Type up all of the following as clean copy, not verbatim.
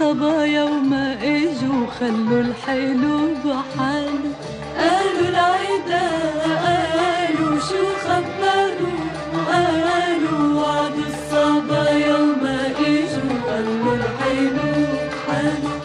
الصبايا وما اجوا خلوا الحلو بحاله. قالوا العدا قالوا شو خبروا، قالوا وعدوا الصبايا وما اجوا خلوا الحلو بحاله.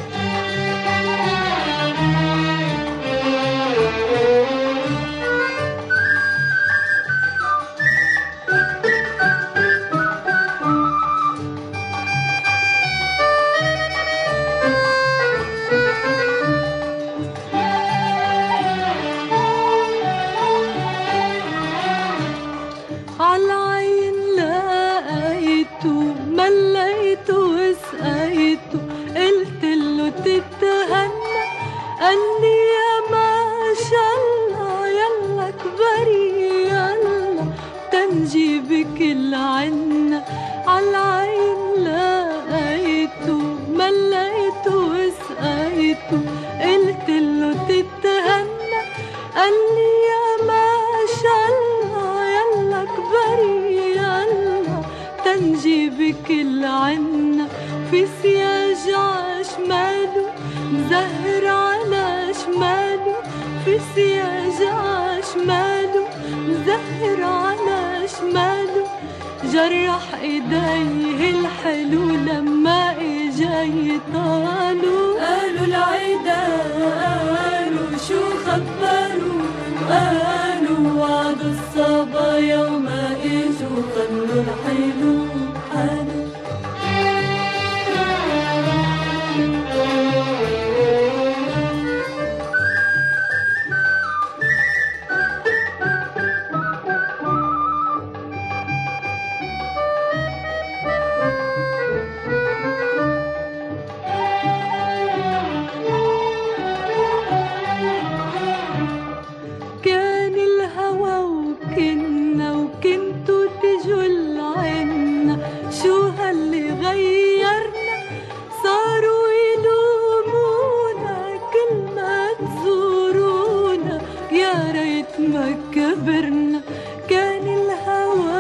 عالعين لقيته مليته وسقيته، قلتله تتهنى قالي يا ما شاء الله يلا كبري يلا تنجيبك العنا. عالعين لقيته مليته وسقيته، قلتله تتهنى قالي يا ما شاء الله يلا كبري يلا تنجيبك العنا. في سياج عشماله مزهر على شماله، في سياج عشماله مزهر على شماله، جرح ايديه الحلو لما اجا يطالوا. قالوا العدا قالوا شو خبروا، قالوا وعدوا الصبايا وما اجوا خلوا الحلو بحاله. كان الهوى وكنتوا تجوا العنا، شو هاللي غيرنا صاروا يلومونا كل ما تزورونا يا ريت ما كبرنا. كان الهوى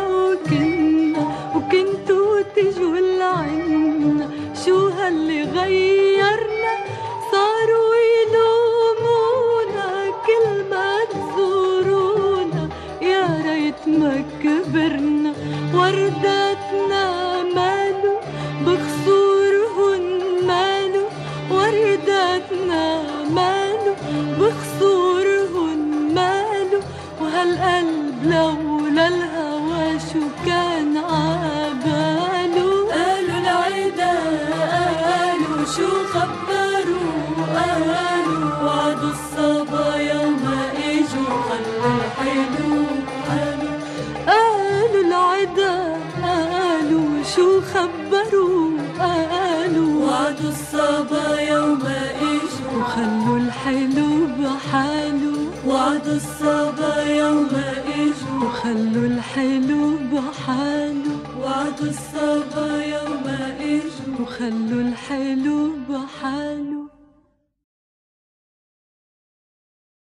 وكنتوا تجوا العنا، شو هاللي غيرنا صاروا يلومونا كل ما تزورونا يا ريت ما كبرنا. ورداتنا مالو بخصورهن مالو، ورداتنا مالو بخصورهن مالو، وهالقلب لولا الهوى شو كان عباله. قالوا العدا قالوا شو خبروا، قالوا وعدوا الصبايا وما اجوا خلوا الحلو بحاله. قالوا العدا قالوا شو خبروا، قالوا وعدوا الصبايا وما اجوا خلوا الحلو بحاله. وعدوا الصبايا وما اجوا خلوا الحلو بحاله. وعدوا الصبايا وما اجوا خلوا الحلو بحاله.